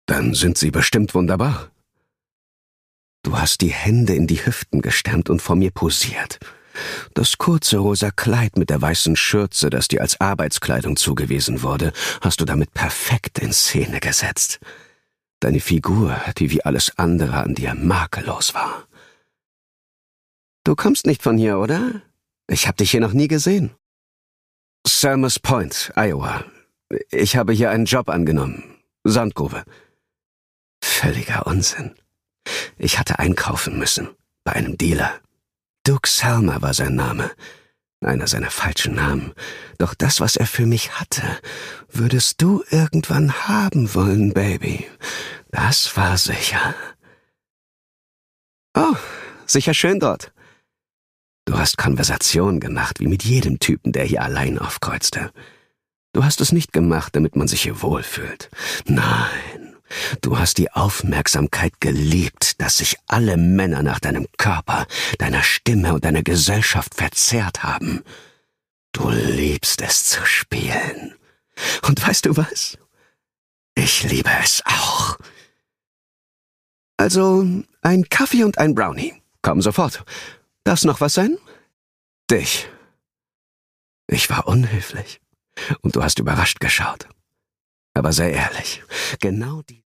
Dann sind sie bestimmt wunderbar. Du hast die Hände in die Hüften gestemmt und vor mir posiert. Das kurze rosa Kleid mit der weißen Schürze, das dir als Arbeitskleidung zugewiesen wurde, hast du damit perfekt in Szene gesetzt. Deine Figur, die wie alles andere an dir makellos war. Du kommst nicht von hier, oder? Ich hab dich hier noch nie gesehen. Salmers Point, Iowa. Ich habe hier einen Job angenommen. Sandgrube. Völliger Unsinn. Ich hatte einkaufen müssen. Bei einem Dealer. Duke Salmer war sein Name. Einer seiner falschen Namen. Doch das, was er für mich hatte, würdest du irgendwann haben wollen, Baby. Das war sicher. Oh, sicher schön dort. Du hast Konversation gemacht, wie mit jedem Typen, der hier allein aufkreuzte. Du hast es nicht gemacht, damit man sich hier wohlfühlt. Nein, du hast die Aufmerksamkeit geliebt, dass sich alle Männer nach deinem Körper, deiner Stimme und deiner Gesellschaft verzehrt haben. Du liebst es zu spielen. Und weißt du was? Ich liebe es auch. Also, ein Kaffee und ein Brownie. Komm sofort. Darf's noch was sein? Dich. Ich war unhöflich. Und du hast überrascht geschaut. Aber sei ehrlich, genau die